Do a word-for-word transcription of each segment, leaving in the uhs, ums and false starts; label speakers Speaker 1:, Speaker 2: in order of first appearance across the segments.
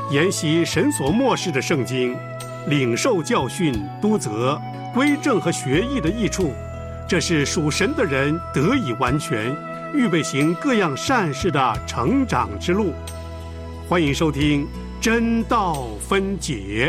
Speaker 1: 研习神所默示的圣经，领受教训、督责、归正和学艺的益处，这是属神的人得以完全，预备行各样善事的成长之路。欢迎收听真道分解。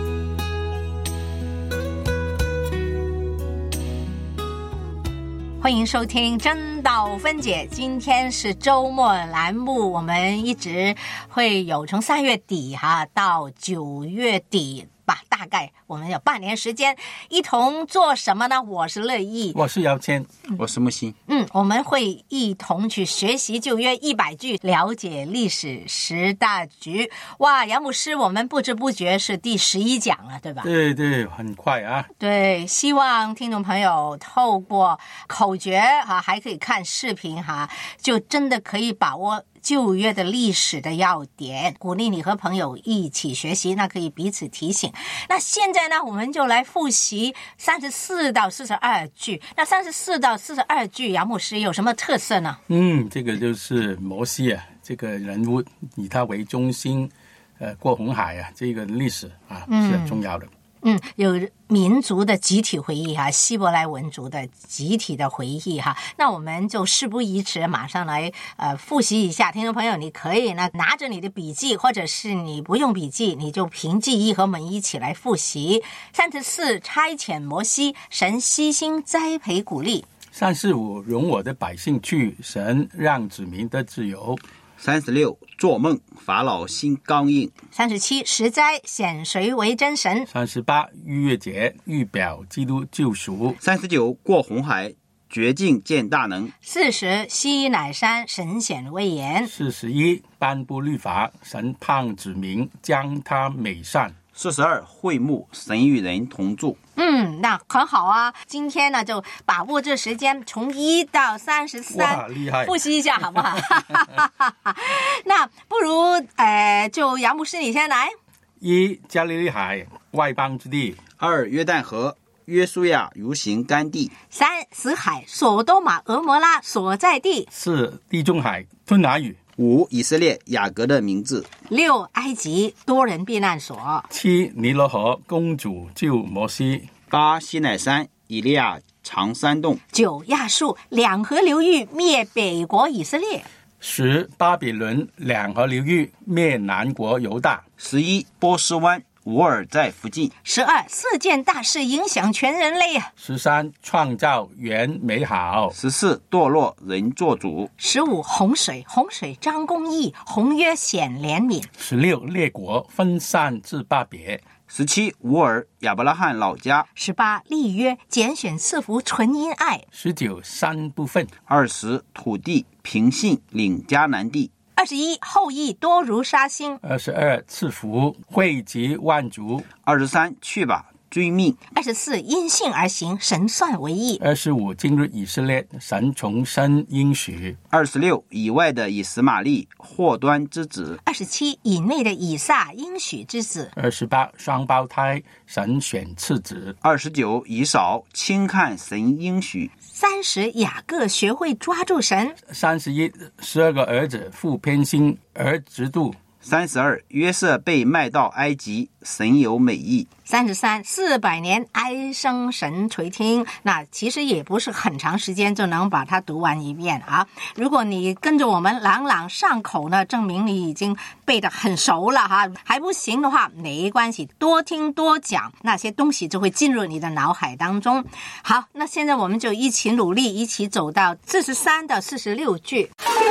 Speaker 2: 欢迎收听真道分解，今天是周末栏目，我们一直会有从三月底哈到九月底吧，大概我们有半年时间，一同做什么呢？我是乐意，
Speaker 3: 我是姚谦，
Speaker 2: 嗯、
Speaker 3: 我是木心。
Speaker 2: 嗯，我们会一同去学习旧约一百句，了解历史十大局。哇，杨牧师，我们不知不觉是第十一讲了，对吧？
Speaker 3: 对对，很快啊。
Speaker 2: 对，希望听众朋友透过口诀哈，还可以看视频哈，就真的可以把握旧约的历史的要点，鼓励你和朋友一起学习，那可以彼此提醒。那现在呢，我们就来复习三十四到四十二句。那三十四到四十二句，杨牧师有什么特色呢？
Speaker 3: 嗯，这个就是摩西啊，这个人物以他为中心，呃，过红海啊，这个历史啊、嗯、是很重要的。
Speaker 2: 嗯，有民族的集体回忆哈，希伯来文族的集体的回忆哈。那我们就事不宜迟，马上来呃复习一下。听众朋友，你可以呢拿着你的笔记，或者是你不用笔记，你就凭记忆和我们一起来复习。三十四，差遣摩西，神悉心栽培鼓励。
Speaker 3: 三十五，容我的百姓去，神让子民得自由。
Speaker 4: 三十六，做梦，法老心刚硬。
Speaker 2: 三十七，十灾，显谁为真神。
Speaker 3: 三十八，逾越节，预表基督救赎。
Speaker 4: 三十九，过红海，绝境见大能。
Speaker 2: 四十，西乃山，神显威严。
Speaker 3: 四十一，颁布律法，神盼子民将他美善。
Speaker 4: 四十二，会幕，神与人同住。
Speaker 2: 嗯，那很好啊。今天呢，就把握这时间，从一到三十三，
Speaker 3: 厉害，
Speaker 2: 复习一下好不好？那不如呃，就杨牧师你先来。
Speaker 3: 一，加利利海，外邦之地。
Speaker 4: 二，约旦河，约书亚游行干地。
Speaker 2: 三，死海，所多玛俄摩拉所在地。
Speaker 3: 四，地中海，吞拿语。
Speaker 4: 五，以色列雅各的名字。
Speaker 2: 六，埃及多人避难所。
Speaker 3: 七，尼罗河，公主救摩西。
Speaker 4: 八，西乃山，以利亚长山洞。
Speaker 2: 九，亚述，两河流域灭北国以色列。
Speaker 3: 十，巴比伦，两河流域灭南国犹大。
Speaker 4: 十一，波斯湾，乌尔在附近。
Speaker 2: 十二，四件大事影响全人类啊。
Speaker 3: 十三，创造原美好。
Speaker 4: 十四，堕落人做主。
Speaker 2: 十五，洪水，洪水张公义，红约显怜悯。
Speaker 3: 十六，列国分散至巴别。
Speaker 4: 十七，乌尔，亚伯拉罕老家。
Speaker 2: 十八，立约，拣选赐福纯因爱。
Speaker 3: 十九，三部分。
Speaker 4: 二十，土地平信领迦南地。
Speaker 2: 二十一，后裔多如沙星。
Speaker 3: 二十二，赐福惠及万族。
Speaker 4: 二十三，去吧，追命。
Speaker 2: 二十四，因信而行，神算为义。
Speaker 3: 二十五，今日以色列，神重申应许。
Speaker 4: 二十六，以外的以实玛利，祸端之子。
Speaker 2: 二十七，以内的以撒，应许之子。
Speaker 3: 二十八，双胞胎，神选次子。
Speaker 4: 二十九，以扫，轻看神应许。
Speaker 2: 三十，雅各学会抓住神。
Speaker 3: 三十一，十二个儿子，父偏心，儿直度。
Speaker 4: 三十二，约瑟被卖到埃及，神有美意。
Speaker 2: 三十三，四百年哀声神垂听。那其实也不是很长时间就能把它读完一遍啊。如果你跟着我们朗朗上口呢，证明你已经背得很熟了哈。还不行的话没关系，多听多讲，那些东西就会进入你的脑海当中。好，那现在我们就一起努力，一起走到四十三到四十六句。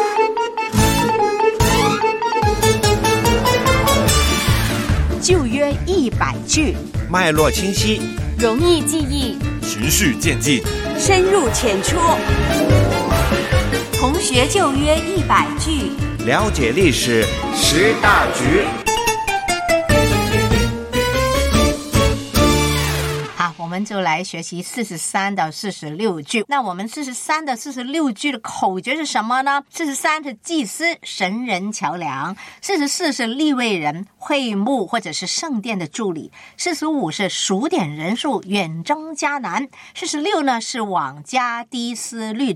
Speaker 2: 旧约一百句，
Speaker 5: 脉络清晰，
Speaker 6: 容易记忆，
Speaker 5: 循序渐进，
Speaker 6: 深入浅出。同学旧约一百句，
Speaker 5: 了解历史十大局。
Speaker 2: 好，我们就来学习四十三到四十六句。那我们四十三到四十六句的口诀是什么呢？四十三是祭司，神人桥梁；四十四是利未人，会幕或者是圣殿的助理；四十五是数点人数，远征迦南；四十六呢是往加低斯绿洲；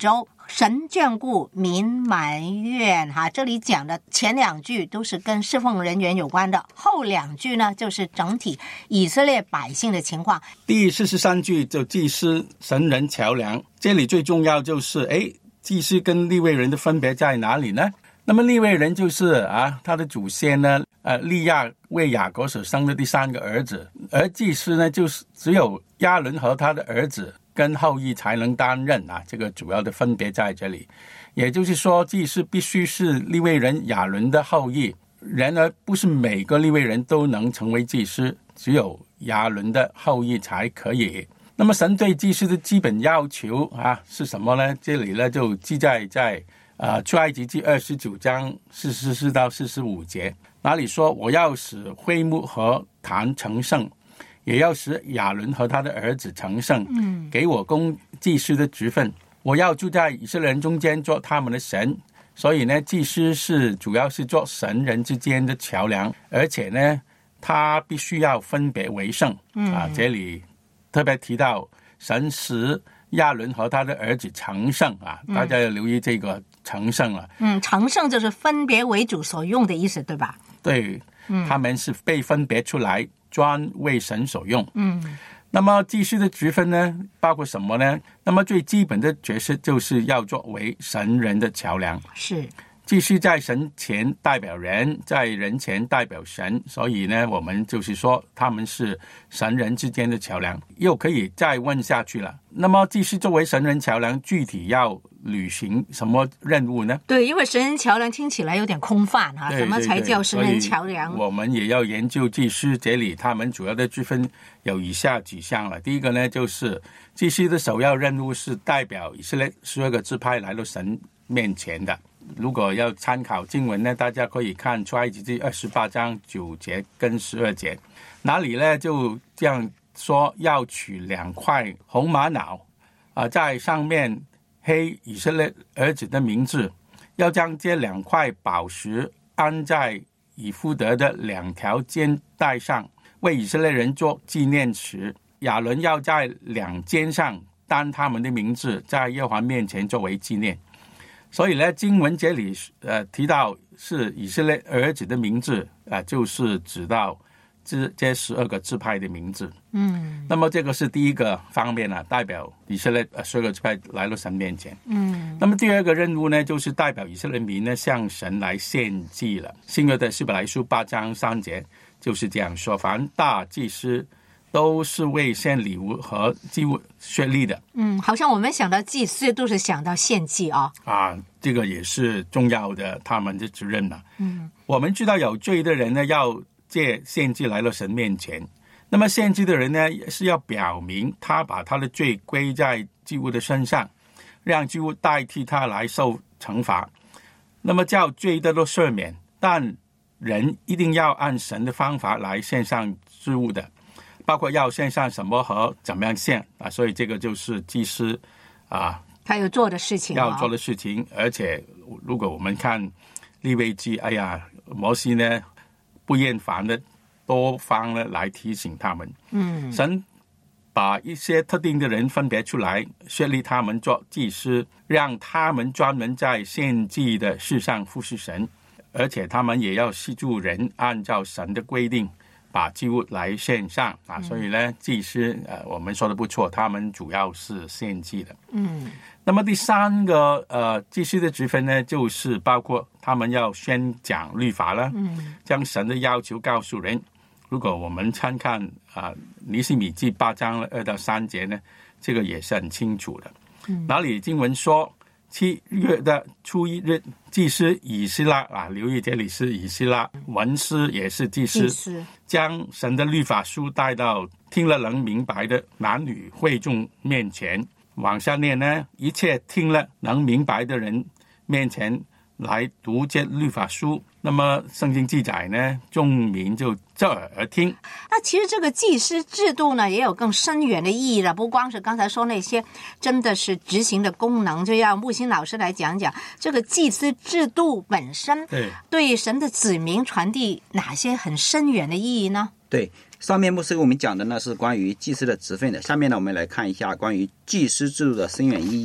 Speaker 2: 神眷顾民埋怨哈，这里讲的前两句都是跟侍奉人员有关的，后两句呢就是整体以色列百姓的情况。
Speaker 3: 第四十三句就祭司神人桥梁，这里最重要就是哎，祭司跟利未人的分别在哪里呢？那么利未人就是啊，他的祖先呢，呃，利亚为雅各所生的第三个儿子，而祭司呢，就是只有亚伦和他的儿子跟后裔才能担任啊，这个主要的分别在这里。也就是说，祭司必须是利未人亚伦的后裔，然而不是每个利未人都能成为祭司，只有亚伦的后裔才可以。那么神对祭司的基本要求啊是什么呢？这里呢就记载在呃，出埃及记二十九章四十四到四十五节，哪里说我要使会幕和坛成圣，也要使亚伦和他的儿子成圣，嗯，给我供祭司的职分，我要住在以色列人中间做他们的神。所以呢，祭司是主要是做神人之间的桥梁，而且呢，他必须要分别为圣，嗯啊，这里特别提到神使亚伦和他的儿子成圣啊，大家要留意这个成圣了。
Speaker 2: 嗯，成圣就是分别为主所用的意思，对吧？
Speaker 3: 对，
Speaker 2: 嗯，
Speaker 3: 他们是被分别出来，专为神所用。
Speaker 2: 嗯，
Speaker 3: 那么祭司的职分呢，包括什么呢？那么最基本的角色就是要作为神人的桥梁。
Speaker 2: 是。
Speaker 3: 祭司在神前代表人，在人前代表神，所以呢，我们就是说他们是神人之间的桥梁。又可以再问下去了，那么祭司作为神人桥梁，具体要履行什么任务呢？
Speaker 2: 对，因为神人桥梁听起来有点空泛哈，什么才叫神人桥梁？
Speaker 3: 我们也要研究祭司，这里他们主要的区分有以下几项了。第一个呢，就是祭司的首要任务是代表以色列十二个支派来到神面前的。如果要参考经文呢，大家可以看出埃及记二十八章九节跟十二节，哪里呢就这样说，要取两块红玛瑙啊、呃，在上面黑以色列儿子的名字，要将这两块宝石安在以弗得的两条肩带上，为以色列人做纪念石。亚伦要在两肩上担他们的名字，在耶和华面前作为纪念。所以呢，经文这里呃提到是以色列儿子的名字，呃，就是指到这这十二个支派的名字。嗯，那么这个是第一个方面呢，代表以色列十二个支派来到神面前。嗯，那么第二个任务呢，就是代表以色列民呢向神来献祭了。新约的希伯来书八章三节就是这样说：凡大祭司都是为献礼物和祭物设立的。
Speaker 2: 嗯，好像我们想到祭司都是想到献祭啊。
Speaker 3: 啊，这个也是重要的，他们的责任了。嗯，我们知道有罪的人呢，要借献祭来到神面前。那么献祭的人呢，是要表明他把他的罪归在祭物的身上，让祭物代替他来受惩罚。那么叫罪得到赦免，但人一定要按神的方法来献上祭物的。包括要献上什么和怎么样献啊，所以这个就是祭司啊
Speaker 2: 他有做的事情、哦，
Speaker 3: 要做的事情。而且如果我们看利未记，哎呀，摩西呢不厌烦的多方呢来提醒他们，嗯，神把一些特定的人分别出来，设立他们做祭司，让他们专门在献祭的事上服侍神，而且他们也要协助人按照神的规定把祭物来献上啊，所以呢，祭司呃，我们说的不错，他们主要是献祭的。嗯，那么第三个呃，祭司的职分呢，就是包括他们要宣讲律法了，嗯，将神的要求告诉人。如果我们参看啊、呃，尼希米记八章二到三节呢，这个也是很清楚的。嗯，哪里经文说？七月的初一日，祭司以斯拉啊，留意这里是以斯拉，文士也是祭司，将神的律法书带到听了能明白的男女会众面前。往下念呢，一切听了能明白的人面前来读这律法书。那么圣经记载呢，众民就侧耳而听。
Speaker 2: 那其实这个祭司制度呢，也有更深远的意义了，不光是刚才说那些真的是执行的功能，就要木星老师来讲讲这个祭司制度本身对对神的子民传递哪些很深远的意义呢？
Speaker 4: 对，上面牧师给我们讲的呢是关于祭司的职分的，下面呢我们来看一下关于祭司制度的深远意义。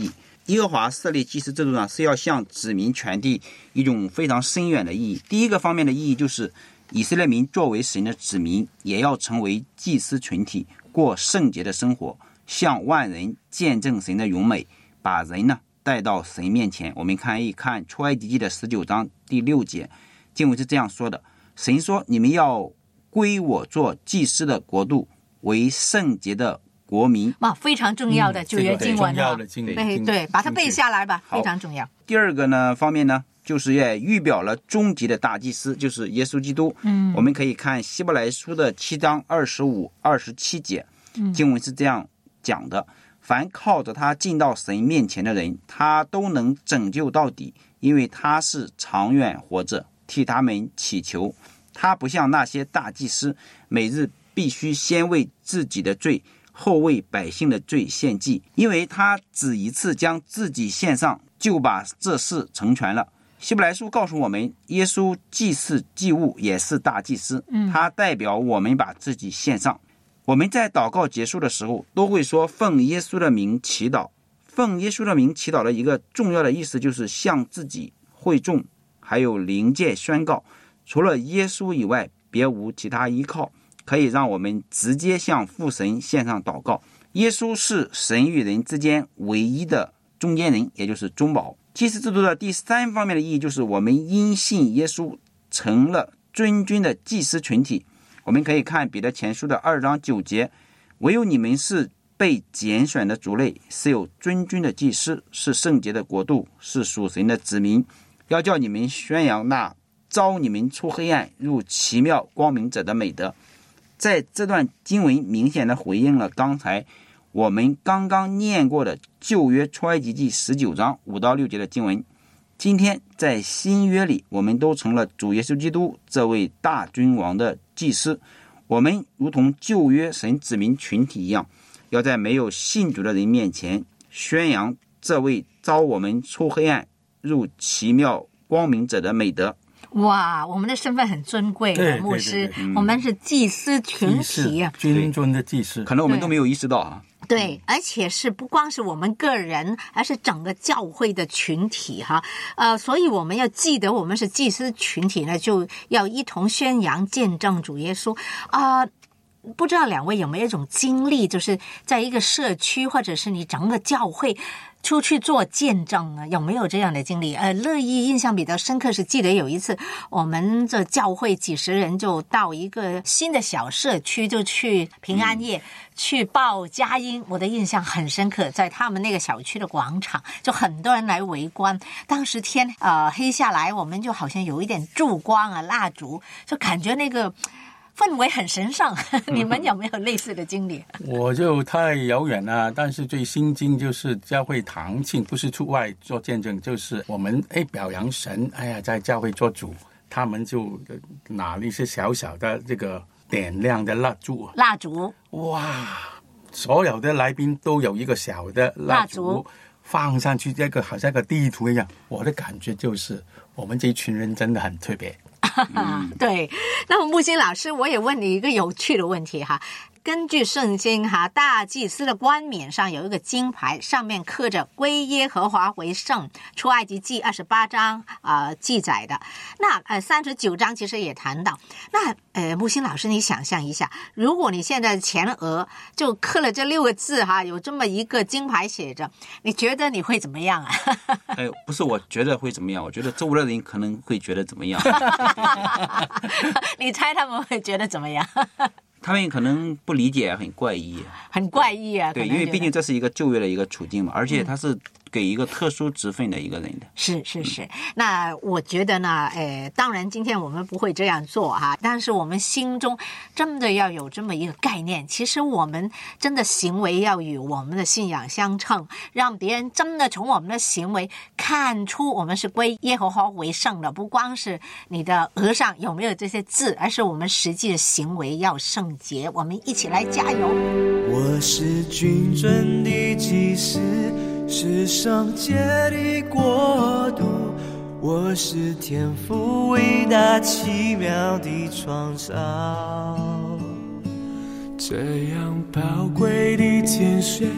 Speaker 4: 耶和华设立祭司制度呢，是要向子民传递一种非常深远的意义。第一个方面的意义就是，以色列民作为神的子民，也要成为祭司群体，过圣洁的生活，向万人见证神的荣美，把人呢带到神面前。我们看一看出埃及记的十九章第六节，经文是这样说的：神说，你们要归我做祭司的国度，为圣洁的国民。
Speaker 2: 哇，非常重要的旧约经文啊！对对，把它背下来吧，非常重要。
Speaker 4: 第二个呢方面呢，就是也预表了终极的大祭司，就是耶稣基督。嗯，我们可以看希伯来书的七章二十五、二十七节，经文是这样讲的：凡靠着他进到神面前的人，他都能拯救到底，因为他是长远活着，替他们祈求。他不像那些大祭司，每日必须先为自己的罪，后为百姓的罪献祭，因为他只一次将自己献上，就把这事成全了。希伯来书告诉我们，耶稣既是祭物，也是大祭司，他代表我们把自己献上。我们在祷告结束的时候，都会说奉耶稣的名祈祷。奉耶稣的名祈祷的一个重要的意思，就是向自己、会众还有灵界宣告，除了耶稣以外，别无其他依靠，可以让我们直接向父神献上祷告。耶稣是神与人之间唯一的中间人，也就是中保。祭司制度的第三方面的意义，就是我们因信耶稣成了尊君的祭司群体。我们可以看彼得前书的二章九节，唯有你们是被拣选的族类，是有尊君的祭司，是圣洁的国度，是属神的子民，要叫你们宣扬那招你们出黑暗入奇妙光明者的美德。在这段经文明显的回应了刚才我们刚刚念过的旧约出埃及记十九章五到六节的经文。今天在新约里，我们都成了主耶稣基督这位大君王的祭司。我们如同旧约神子民群体一样，要在没有信主的人面前宣扬这位招我们出黑暗入奇妙光明者的美德。
Speaker 2: 哇，我们的身份很尊贵啊，牧师，对对对、嗯、我们是祭司群体啊，
Speaker 3: 君尊的祭司，
Speaker 4: 可能我们都没有意识到啊。
Speaker 2: 对，而且是不光是我们个人，而是整个教会的群体哈。呃，所以我们要记得，我们是祭司群体呢，就要一同宣扬见证主耶稣啊。呃不知道两位有没有一种经历，就是在一个社区或者是你整个教会出去做见证啊，有没有这样的经历？呃，乐意印象比较深刻是记得有一次我们这教会几十人就到一个新的小社区，就去平安夜、嗯、去报佳音，我的印象很深刻，在他们那个小区的广场，就很多人来围观。当时天呃黑下来，我们就好像有一点烛光啊蜡烛，就感觉那个氛围很神圣，你们有没有类似的经历？
Speaker 3: 我就太遥远了，但是最心经就是教会堂庆，不是出外做见证，就是我们哎表扬神，哎呀，在教会做主，他们就拿了一些小小的这个点亮的蜡烛，
Speaker 2: 蜡烛，
Speaker 3: 哇，所有的来宾都有一个小的蜡烛放上去，这个好像个地图一样。我的感觉就是我们这一群人真的很特别。
Speaker 2: 嗯、对，那么木星老师，我也问你一个有趣的问题哈。根据圣经哈，大祭司的冠冕上有一个金牌，上面刻着归耶和华为圣，出埃及记二十八章啊、呃、记载的。那呃三十九章其实也谈到。那呃木星老师，你想象一下，如果你现在前额就刻了这六个字哈，有这么一个金牌写着，你觉得你会怎么样啊？
Speaker 4: 哎，不是我觉得会怎么样，我觉得周围的人可能会觉得怎么样。
Speaker 2: 你猜他们会觉得怎么样？
Speaker 4: 他们可能不理解，很怪异，
Speaker 2: 很怪异啊！
Speaker 4: 对，因为毕竟这是一个旧约的一个处境嘛，而且他是给一个特殊职分的一个人的。
Speaker 2: 是是是，那我觉得呢，呃，当然今天我们不会这样做哈，但是我们心中真的要有这么一个概念，其实我们真的行为要与我们的信仰相称，让别人真的从我们的行为看出我们是归耶和华为圣的，不光是你的额上有没有这些字，而是我们实际的行为要圣洁。我们一起来加油！
Speaker 7: 我是君尊的祭司，是圣洁的国度，我是天父伟大奇妙的创造。这样宝贵的拣选，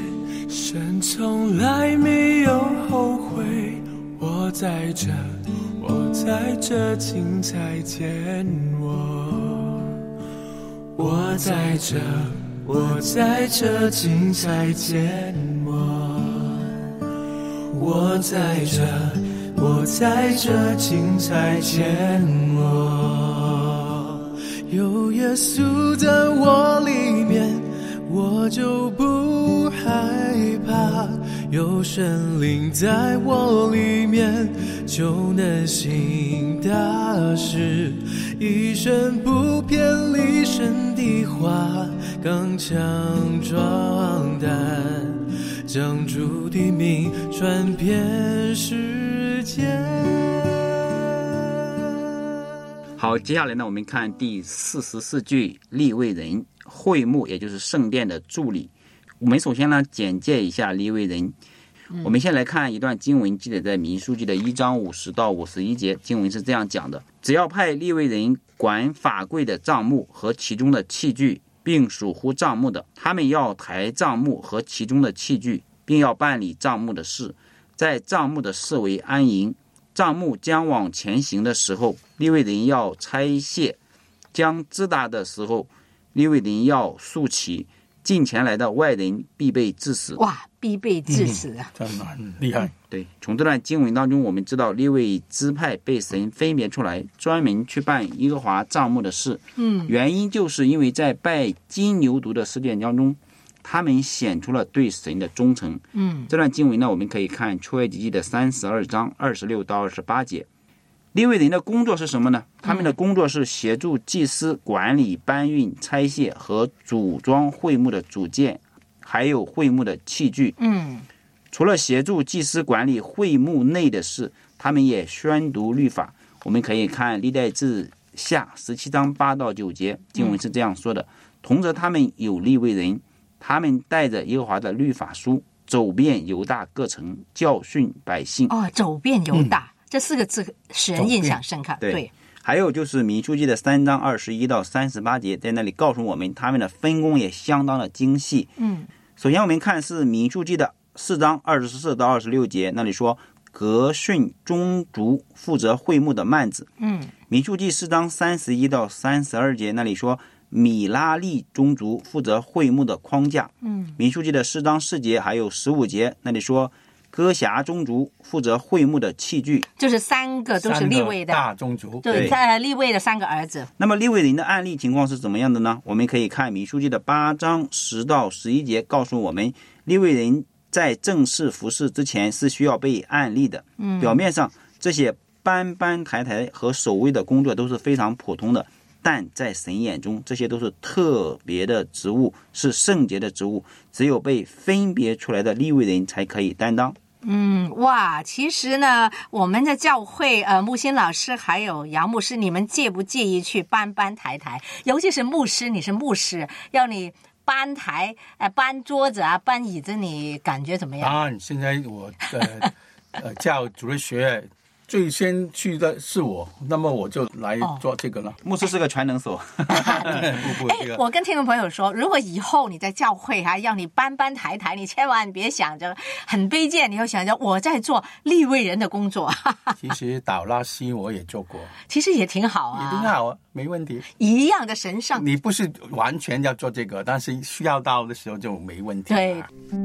Speaker 7: 神从来没有后悔，我在这，我在这，请再见我。我在这，我在这，请再见我。我在这，我在这，请再见我。有耶稣在我里面，我就不害怕，有神灵在我里面，就能行大事。一生不偏离神的话，刚强壮胆，将主的名传遍世界。
Speaker 4: 好，接下来呢，我们看第四十四句，利未人会幕，也就是圣殿的助理。我们首先呢，简介一下利未人。我们先来看一段经文，记载在民数记的一章五十到五十一节。经文是这样讲的：只要派利未人管法柜的帐幕和其中的器具，并属乎帐幕的，他们要抬帐幕和其中的器具，并要办理帐幕的事，在帐幕的四围安营。帐幕将往前行的时候，利未人要拆卸；将支搭的时候，利未人要竖起。近前来的外人必被致死。
Speaker 2: 哇，必被致死啊！
Speaker 3: 嗯、真的很厉害。
Speaker 4: 对，从这段经文当中，我们知道利未支派被神分别出来，专门去办耶和华帐幕的事。
Speaker 2: 嗯，
Speaker 4: 原因就是因为在拜金牛犊的事件当中，他们显出了对神的忠诚。
Speaker 2: 嗯，
Speaker 4: 这段经文呢，我们可以看出埃及记的三十二章二十六到二十八节。利未人的工作是什么呢？他们的工作是协助祭司管理搬运、拆卸和组装会幕的组件，还有会幕的器具。
Speaker 2: 嗯，
Speaker 4: 除了协助祭司管理会幕内的事，他们也宣读律法。我们可以看历代志下十七章八到九节，经文是这样说的：同着他们有利未人，他们带着耶和华的律法书，走遍犹大各城，教训百姓。
Speaker 2: 哦，走遍犹大。嗯，这四个字使人印象深刻。
Speaker 4: 对，
Speaker 2: 对，
Speaker 4: 还有就是民数记的三章二十一到三十八节，在那里告诉我们他们的分工也相当的精细。
Speaker 2: 嗯，
Speaker 4: 首先我们看是民数记的四章二十四到二十六节，那里说革训宗族负责会幕的幔子。
Speaker 2: 嗯，
Speaker 4: 民数记四章三十一到三十二节，那里说米拉利宗族负责会幕的框架。
Speaker 2: 嗯，
Speaker 4: 民数记的四章四节还有十五节，那里说哥辖宗族负责会幕的器具。
Speaker 2: 就是三个都是利未的
Speaker 3: 大宗族，
Speaker 2: 对，在利未的三个儿子。
Speaker 4: 那么利未人的案例情况是怎么样的呢？我们可以看民数记的八章十到十一节，告诉我们利未人在正式服事之前是需要被按立的。
Speaker 2: 嗯，
Speaker 4: 表面上这些搬搬抬抬和守卫的工作都是非常普通的，但在神眼中，这些都是特别的职务，是圣洁的职务，只有被分别出来的利未人才可以担当。
Speaker 2: 嗯，哇，其实呢，我们的教会，呃，木心老师还有杨牧师，你们介不介意去搬搬抬抬？尤其是牧师，你是牧师，要你搬台，呃，搬桌子啊，搬椅子，你感觉怎么样？
Speaker 3: 当然，现在我呃呃教主日学最先去的是我，那么我就来做这个了。
Speaker 4: 哦、牧师是个全能手。
Speaker 2: 哎，我跟听众朋友说，如果以后你在教会还、啊、要你搬搬抬抬，你千万别想着很卑贱，你要想着我在做利未人的工作。
Speaker 3: 其实导拉西我也做过，
Speaker 2: 其实也挺好啊，
Speaker 3: 也挺好啊，没问题。
Speaker 2: 一样的神圣，
Speaker 3: 你不是完全要做这个，但是需要到的时候就没问题。
Speaker 2: 对。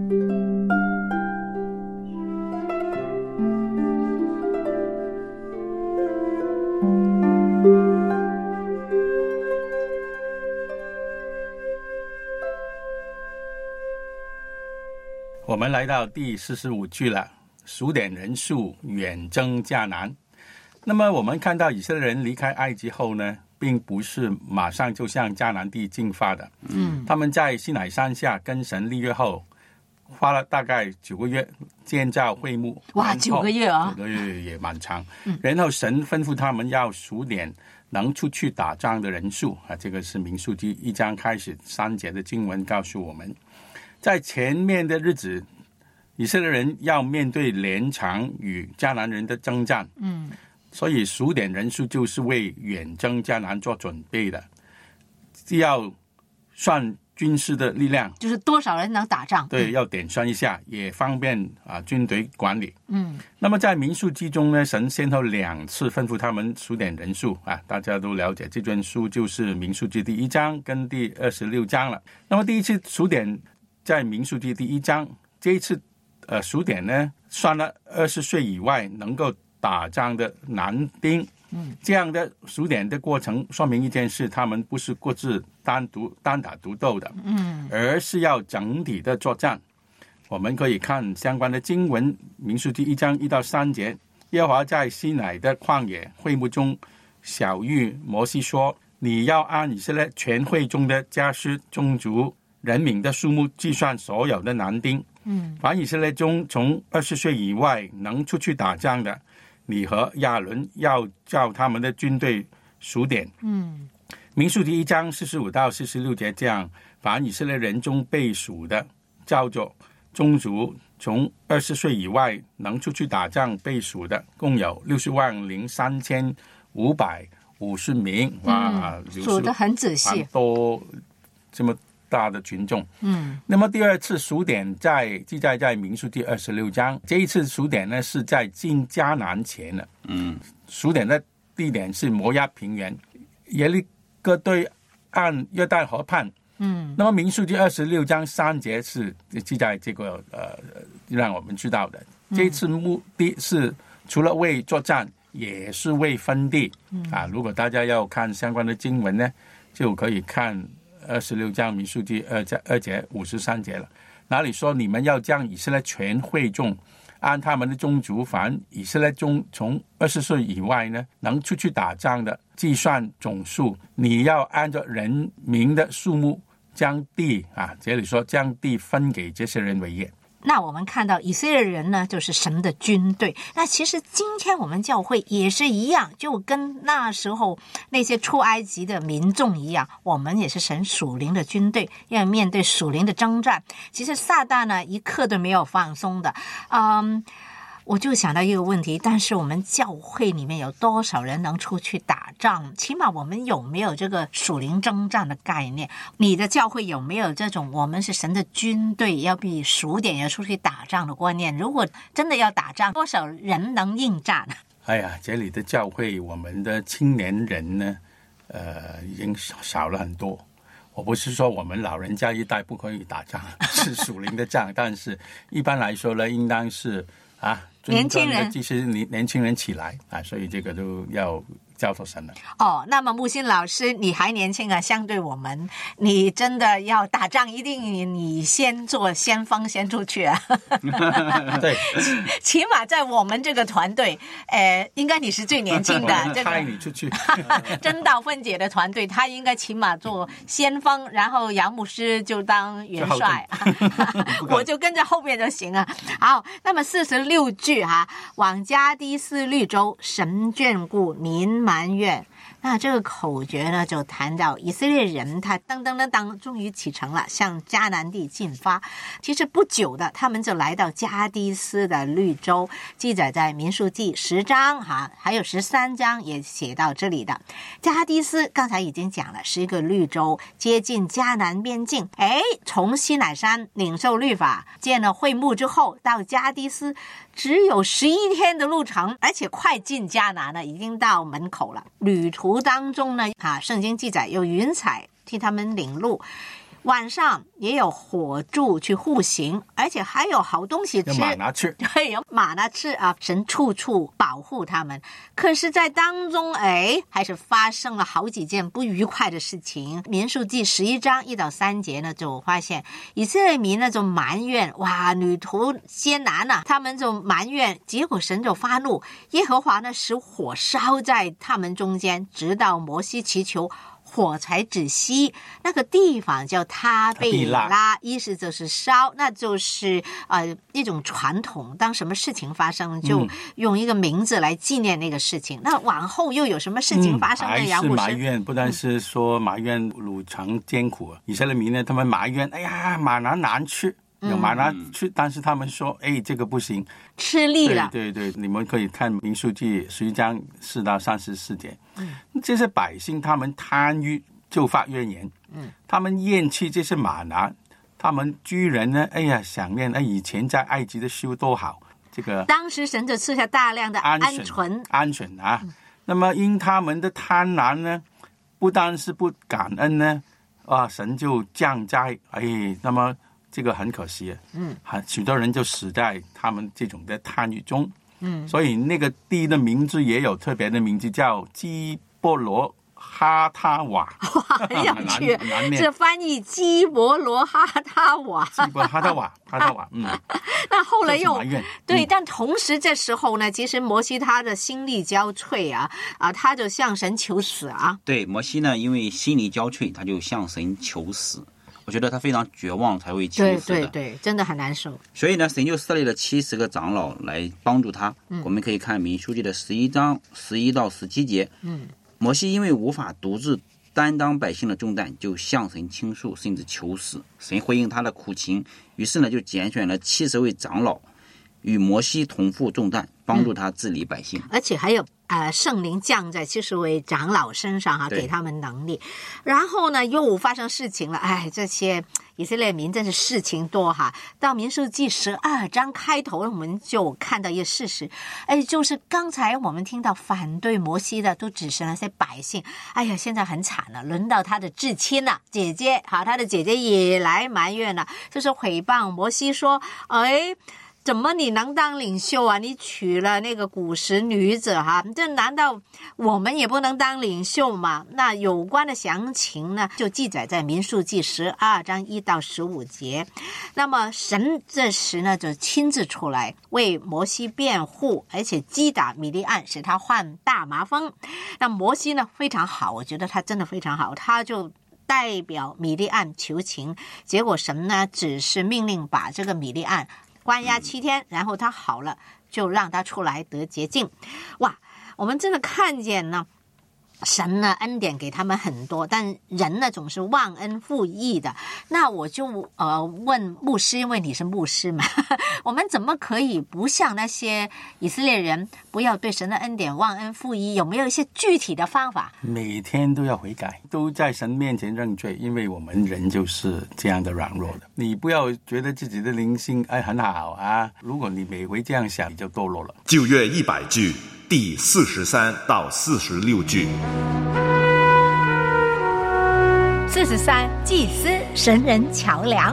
Speaker 3: 我们来到第四十五句了，数点人数远征迦南。那么我们看到以色列人离开埃及后呢，并不是马上就向迦南地进发的。
Speaker 2: 嗯，
Speaker 3: 他们在西乃山下跟神立约后，花了大概九个月建造会幕。
Speaker 2: 哇，九个月啊！
Speaker 3: 九个月也蛮长。嗯，然后神吩咐他们要数点能出去打仗的人数啊，这个是民数记一章开始三节的经文告诉我们。在前面的日子，以色列人要面对连场与迦南人的征战，
Speaker 2: 嗯，
Speaker 3: 所以数点人数就是为远征迦南做准备的。既要算军事的力量，
Speaker 2: 就是多少人能打仗？
Speaker 3: 对，要点算一下，也方便啊军队管理。嗯，那么在民数记中呢，神先后两次吩咐他们数点人数啊，大家都了解这卷书就是民数记第一章跟第二十六章了。那么第一次数点在民数记第一章，这一次呃数点呢，算了二十岁以外能够打仗的男丁。嗯，这样的数点的过程说明一件事，他们不是各自单独单打独斗的，嗯，而是要整体的作战。我们可以看相关的经文，民数记一章一到三节，耶和华在西乃的旷野会幕中晓谕摩西说，你要按以色列全会中的家室宗族人民的数目计算所有的男丁，嗯，凡以色列中从二十岁以外能出去打仗的，你和亚伦要叫他们的军队数点。嗯，民数记一章四十五到四十六节这样，凡以色列人中被数的，叫做宗族从二十岁以外能出去打仗被数的，共有六十万零三千五百五十名。哇，
Speaker 2: 嗯、数得很仔细，
Speaker 3: 多这么大的群众。嗯，那么第二次数点在记载在民数记二十六章，这一次数点呢是在进迦南前了。嗯，数点的地点是摩押平原，耶利哥对岸约旦河畔。嗯，那么民数记二十六章三节是记载这个呃，让我们知道的。这一次目的是除了为作战，也是为分地。嗯啊，如果大家要看相关的经文呢，就可以看二十六章民数记二二节五十三节了，哪里说你们要将以色列全会众按他们的宗族，凡以色列中从二十岁以外呢能出去打仗的计算总数，你要按照人民的数目将地啊，这里说将地分给这些人为业。
Speaker 2: 那我们看到以色列人呢，就是神的军队。那其实今天我们教会也是一样，就跟那时候那些出埃及的民众一样，我们也是神属灵的军队，要面对属灵的征战。其实撒旦呢，一刻都没有放松的。嗯，我就想到一个问题，但是我们教会里面有多少人能出去打仗？起码我们有没有这个属灵征战的概念？你的教会有没有这种我们是神的军队，要比数点要出去打仗的观念？如果真的要打仗，多少人能应战呢？
Speaker 3: 哎呀，这里的教会，我们的青年人呢，呃，已经少了很多。我不是说我们老人家一代不可以打仗，是属灵的仗，但是一般来说呢，应当是啊。
Speaker 2: 年轻人，
Speaker 3: 其实年年轻人起来啊，所以这个都要交托神了。
Speaker 2: 哦，那么木心老师，你还年轻啊，相对我们，你真的要打仗，一定你先做先锋，先出去啊。
Speaker 3: 对，
Speaker 2: 起码在我们这个团队，呃，应该你是最年轻的。这个
Speaker 3: 派你出去，
Speaker 2: 真道芬姐的团队，他应该起码做先锋，然后杨牧师就当元帅，我就跟着后面就行了。好，那么四十六句哈，往迦低斯绿洲，神眷顾民埋怨。那这个口诀呢，就谈到以色列人他噔噔噔噔终于启程了，向迦南地进发。其实不久的，他们就来到迦低斯的绿洲，记载在民数记十章哈，还有十三章也写到这里的。迦低斯刚才已经讲了，是一个绿洲，接近迦南边境。哎，从西乃山领受律法，建了会幕之后，到迦低斯只有十一天的路程，而且快进迦南了，已经到门口了。旅途当中呢，啊，圣经记载有云彩替他们领路，晚上也有火柱去护行，而且还有好东西吃，
Speaker 3: 有马拿吃，
Speaker 2: 对，有马拿吃啊！神处处保护他们。可是，在当中，哎，还是发生了好几件不愉快的事情。民数记十一章一到三节呢，就发现以色列民呢就埋怨，哇，旅途艰难啊，他们就埋怨，结果神就发怒，耶和华呢使火烧在他们中间，直到摩西祈求，火才止息。那个地方叫他贝拉，意思就是烧，那就是呃一种传统，当什么事情发生就用一个名字来纪念那个事情。嗯、那往后又有什么事情发生呢？
Speaker 3: 嗯、还是埋怨，不但是说埋怨路程艰苦，以色列民呢，他们埋怨，哎呀，马拿难吃。有马拿吃，但是他们说，哎，这个不行，
Speaker 2: 吃力了。
Speaker 3: 对对对，你们可以看民数记十一章四到三十四节。嗯，这些百姓他们贪于就发怨言。嗯，他们厌弃这些玛拿，他们居然呢，哎呀，想念哎以前在埃及的修多好。这个
Speaker 2: 当时神就赐下大量的鹌鹑，
Speaker 3: 鹌鹑啊。嗯、那么因他们的贪婪呢，不单是不感恩呢，啊，神就降灾。哎，那么这个很可惜，嗯，许多人就死在他们这种的贪欲中。嗯，所以那个地的名字也有特别的名字，叫基波罗哈他瓦。
Speaker 2: 哇，很有趣，这翻译基伯罗哈他瓦，
Speaker 3: 基伯罗哈他瓦，哈他瓦，嗯。
Speaker 2: 那后来又对、嗯，但同时这时候呢，其实摩西他的心力交瘁啊啊，他就向神求死啊。
Speaker 4: 对，摩西呢，因为心力交瘁，他就向神求死。我觉得他非常绝望才会求死的，
Speaker 2: 对对对，真的很难受。
Speaker 4: 所以呢，神就设立了七十个长老来帮助他。嗯、我们可以看民数记的十一章十一到十七节。嗯，摩西因为无法独自担当百姓的重担，就向神倾诉，甚至求死。神回应他的苦情，于是呢，就拣选了七十位长老，与摩西同负重担，帮助他治理百姓。
Speaker 2: 嗯、而且还有。呃，圣灵降在七十位长老身上哈、啊，给他们能力。然后呢，又发生事情了。哎，这些以色列民真是事情多哈。到民数记十二章开头，我们就看到一个事实，哎，就是刚才我们听到反对摩西的，都只是那些百姓。哎呀，现在很惨了，轮到他的至亲了，姐姐，好，他的姐姐也来埋怨了，就是诽谤摩西说，哎。怎么你能当领袖啊？你娶了那个古时女子哈，这难道我们也不能当领袖吗？那有关的详情呢，就记载在民数记十二章一到十五节。那么神这时呢，就亲自出来为摩西辩护，而且击打米利暗，使他患大麻风。那摩西呢非常好，我觉得他真的非常好，他就代表米利暗求情，结果神呢只是命令把这个米利暗关押七天，然后他好了，就让他出来得洁净。哇，我们真的看见呢，神呢恩典给他们很多，但人呢总是忘恩负义的。那我就呃问牧师，因为你是牧师嘛，我们怎么可以不像那些以色列人，不要对神的恩典忘恩负义？有没有一些具体的方法？
Speaker 3: 每天都要悔改，都在神面前认罪，因为我们人就是这样的软弱的。你不要觉得自己的灵性哎很好啊，如果你每回这样想，你就堕落了。
Speaker 5: 旧约一百句第四十三到四十六句。
Speaker 2: 四十三，祭司神人桥梁。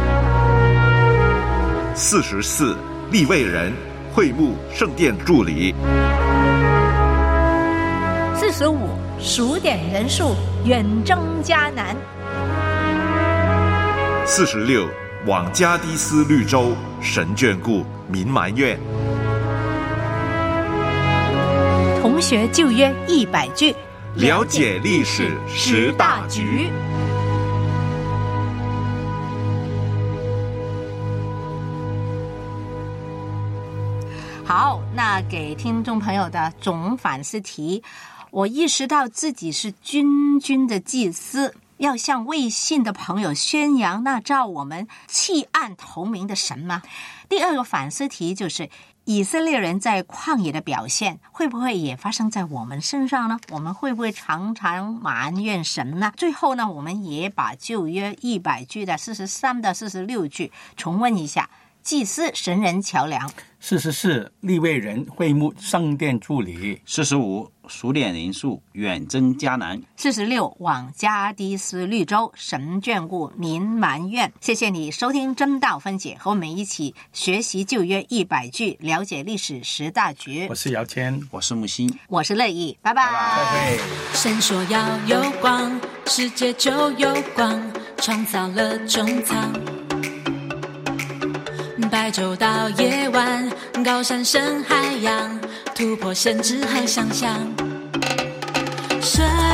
Speaker 5: 四十四，利未人会幕圣殿助理。
Speaker 2: 四十五，数点人数，远征迦南。
Speaker 5: 四十六，往加低斯绿洲，神眷顾，民埋怨。
Speaker 2: 同学旧约一百句，
Speaker 5: 了解历史十大局。
Speaker 2: 好，那给听众朋友的总反思题，我意识到自己是君君的祭司，要向未信的朋友宣扬那照我们弃暗投明的神吗？第二个反思题就是以色列人在旷野的表现会不会也发生在我们身上呢？我们会不会常常埋怨神呢？最后呢，我们也把旧约一百句的四十三到四十六句重温一下。祭司神人桥梁。
Speaker 3: 四十四，利未人会幕圣殿助理。
Speaker 4: 四十五，数点人数，远征迦南。
Speaker 2: 四十六，往加低斯绿洲，神眷顾，民埋怨。谢谢你收听真道分解，和我们一起学习旧约一百句，了解历史十大局。
Speaker 3: 我是姚谦，
Speaker 4: 我是木星，
Speaker 2: 我是乐意，拜拜。
Speaker 3: 拜拜。
Speaker 8: 神说要有光，世界就有光，创造了中藏。白昼到夜晚，高山深海洋，突破限制和想象。神